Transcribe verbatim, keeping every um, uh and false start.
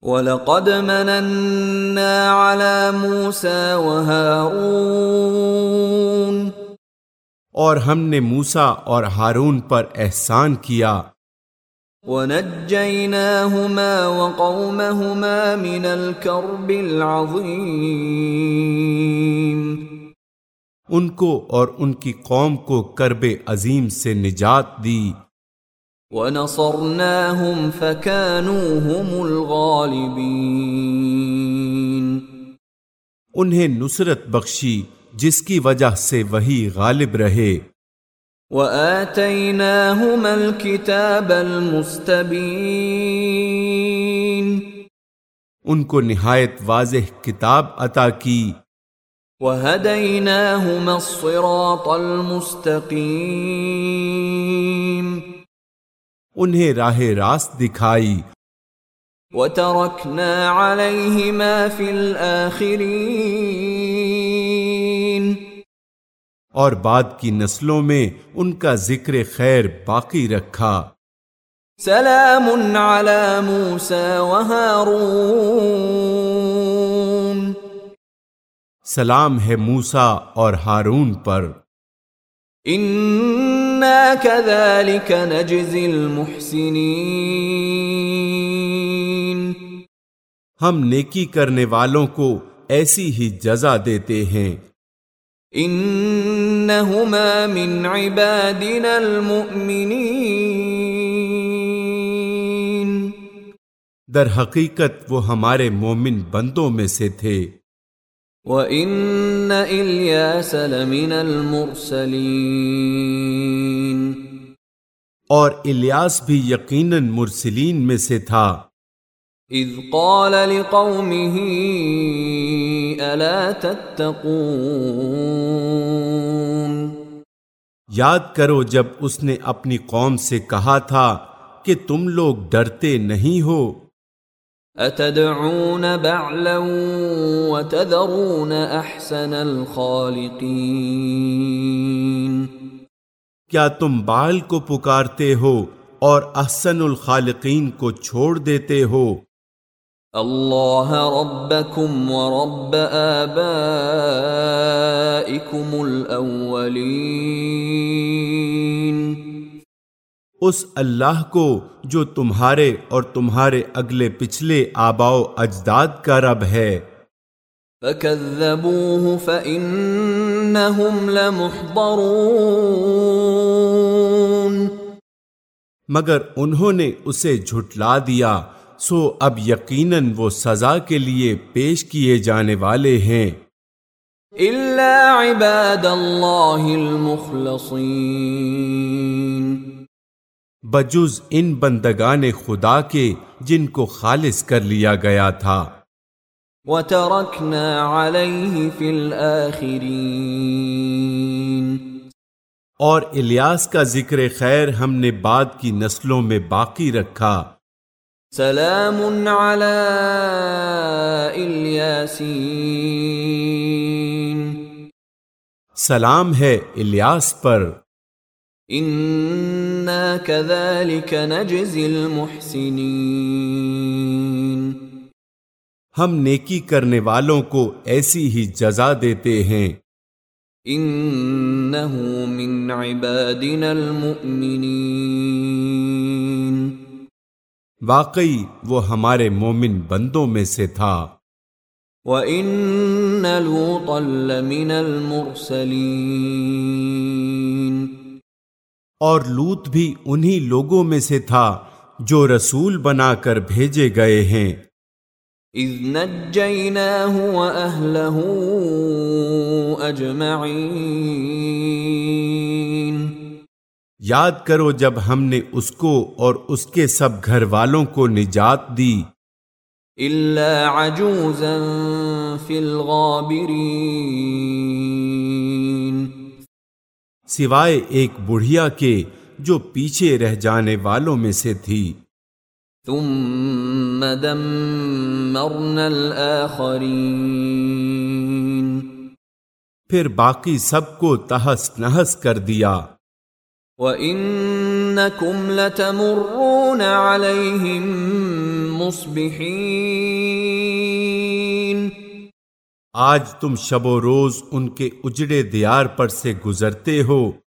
وَلَقَدْ مَنَنَّا عَلَى مُوسَى وَهَارُونَ، اور ہم نے موسیٰ اور ہارون پر احسان کیا. وَنَجَّيْنَاهُمَا وَقَوْمَهُمَا مِنَ الْكَرْبِ الْعَظِيمِ، ان کو اور ان کی قوم کو کرب عظیم سے نجات دی. وَنَصَرْنَاهُمْ فَكَانُوا هُمُ الْغَالِبِينَ، انہیں نصرت بخشی جس کی وجہ سے وہی غالب رہے. وَآتَيْنَاهُمَا الْكِتَابَ الْمُسْتَبِينَ، ان کو نہایت واضح کتاب عطا کی. وَهَدَيْنَاهُمَا الصِّرَاطَ الْمُسْتَقِيمَ، انہیں راہ راست دکھائی. وَتَرَكْنَا عَلَيْهِمَا فِي الْآخِرِينَ، اور بعد کی نسلوں میں ان کا ذکر خیر باقی رکھا. سلام علی موسیٰ وہارون، سلام ہے موسیٰ اور ہارون پر. انا کذالک نجزی المحسنین، ہم نیکی کرنے والوں کو ایسی ہی جزا دیتے ہیں. انہما من عبادنا المؤمنین، در حقیقت وہ ہمارے مومن بندوں میں سے تھے. وَإِنَّ إِلْيَاسَ لَمِنَ الْمُرْسَلِينَ، اور الیاس بھی یقیناً مرسلین میں سے تھا. اذ قال لقومه الا تتقون، یاد کرو جب اس نے اپنی قوم سے کہا تھا کہ تم لوگ ڈرتے نہیں ہو. اتدعون بعلا وتذرون احسن الخالقین، کیا تم بعل کو پکارتے ہو اور احسن الخالقین کو چھوڑ دیتے ہو. اللہ ربکم ورب آبائکم الاولین، اس اللہ کو جو تمہارے اور تمہارے اگلے پچھلے آباء و اجداد کا رب ہے. فَكَذَّبُوهُ فَإِنَّهُمْ لَمُحْضَرُونَ، مگر انہوں نے اسے جھٹلا دیا سو اب یقیناً وہ سزا کے لیے پیش کیے جانے والے ہیں. إِلَّا عِبَادَ اللَّهِ الْمُخْلَصِينَ، بجز ان بندگان خدا کے جن کو خالص کر لیا گیا تھا. وَتَرَكْنَا عَلَيْهِ فِي الْآخِرِينَ، اور الیاس کا ذکر خیر ہم نے بعد کی نسلوں میں باقی رکھا. سلام علی الیاسین، سلام ہے الیاس پر. انا کذالک نجزی المحسنین، ہم نیکی کرنے والوں کو ایسی ہی جزا دیتے ہیں. انہ من عبادنا المؤمنین، واقعی وہ ہمارے مومن بندوں میں سے تھا. وَإِنَّ لُوطًا لَّمِنَ الْمُرْسَلِينَ، اور لوط بھی انہی لوگوں میں سے تھا جو رسول بنا کر بھیجے گئے ہیں. اذ نجیناہ وأہلہ اجمعین، یاد کرو جب ہم نے اس کو اور اس کے سب گھر والوں کو نجات دی. الا عجوزا فی الغابرین، سوائے ایک بڑھیا کے جو پیچھے رہ جانے والوں میں سے تھی. ثم دمرنا الآخرین، پھر باقی سب کو تہس نہس کر دیا. وَإِنَّكُمْ لَتَمُرُّونَ عَلَيْهِمْ مصبحين آج تم شب و روز ان کے اجڑے دیار پر سے گزرتے ہو